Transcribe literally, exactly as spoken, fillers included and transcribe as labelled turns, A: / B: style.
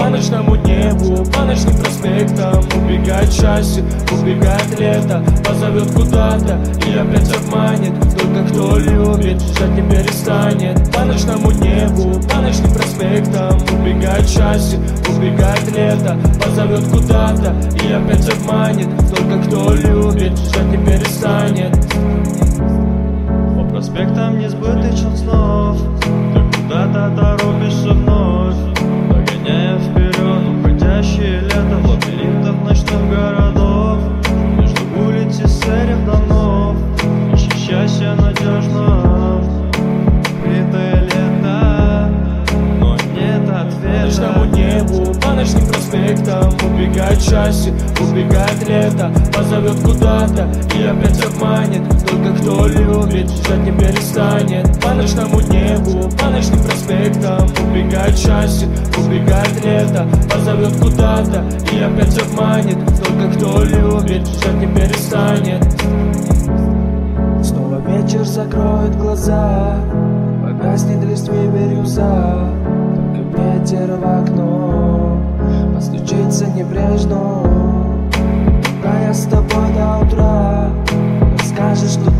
A: по ночному небу, по ночным проспектам. Убегает счастье, убегает лето, позовет куда-то и опять обманет. Только кто любит, ждать не перестанет. По ночному небу, по ночным проспектам. Убегает счастье, убегает лето, позовет куда-то и опять обманет. Только кто любит, ждать не перестанет.
B: По проспектам несбыточных снов ты куда-то торопишься вновь, догоняя вперед уходящее лето в лабиринтах ночных городов. Между улиц и серых домов ищи счастье надежно. Скрытое лето, но нет ответа.
A: По ночному небу, по ночным проспектам. Убегает счастье, убегает лето, позовет куда-то и опять обманет. Только кто любит, ждать не перестанет. По ночному небу, по ночным проспектам. Убегает счастье, убегает лето, позовет куда-то и опять обманет. Только кто любит, ждать не перестанет.
C: Снова вечер закроет глаза, погаснет листве бирюза. Только ветер в окно постучится небрежно. Когда я с тобой до утра, скажешь, что